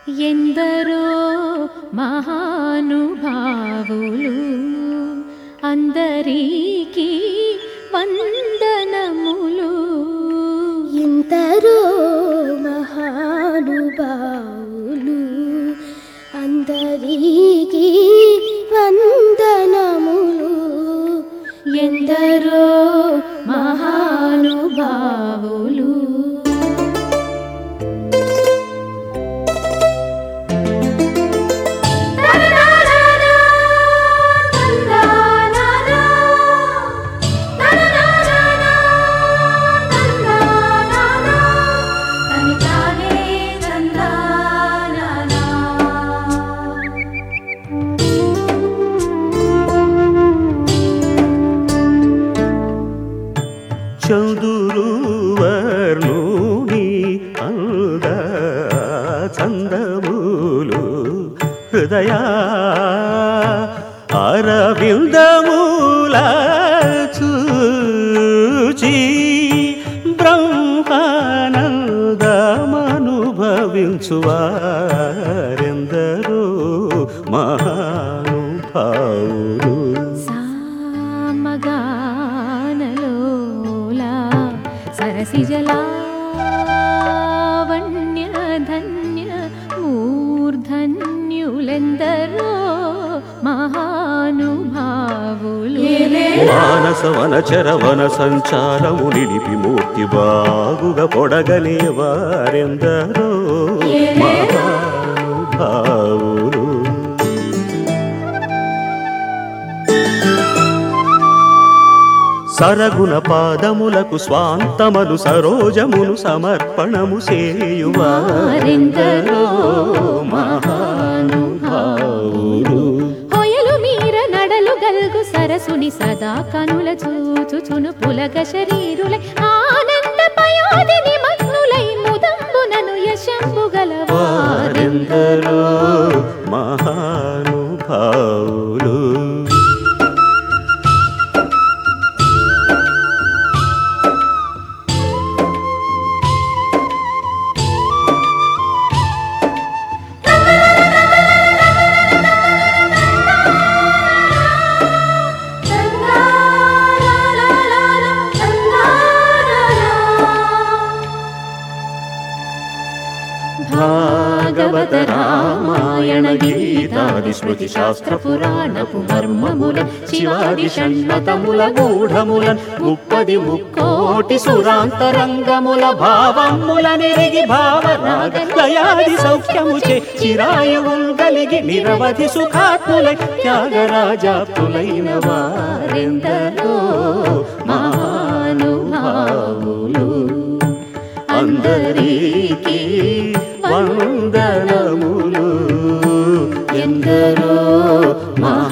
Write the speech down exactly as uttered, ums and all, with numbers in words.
ఎందరో మహానుభావులు అందరికీ వందనములు. ఎందరో మహానుభావులు అందరికీ వందనములు. ఎందరో మహానుభావులు చందురువర్ణుని అంద చందములు హృదయ అరవిందముల చూచి బ్రహ్మానందమనుభవించువారెందరో మహానుభావులు. సరసిజలావణ్య ధన్య మూర్ధన్యులెందరో మహానుభావులు. మానస వనచర వన సంచారము నిలిపి మూర్తి బాగుగా పొడగనే వారెందరో మహానుభావులు. సరగుణ పాదములకు స్వాంతమను సరోజమును సమర్పణము సేయువారెందరో మహానుభావులు. హొయలు మీర నడలు గల్గు సరసుని సదా కనుల చూచుచును పులగ శరీరులై ఆనంద పయోధిని మగ్నులై ముదంబునను యశంబు గలవారెందరో మహానుభావులు. భాగవత రామాయణ గీతాది స్మృతి శాస్త్ర పురాణపు మర్మముల శివాది షణ్మతముల గూఢముల ముప్పది ముక్కోటి సురాంతరంగముల భావముల నిరిగి భావరాగ లయాది సౌఖ్యముచే చిరాయువుల్ గలిగి నిరవధి సుఖాత్ములై త్యాగరాజాప్తులైన వారెందరో మహానుభావులు. అందరికీ వందనములు. ఎందరో మహా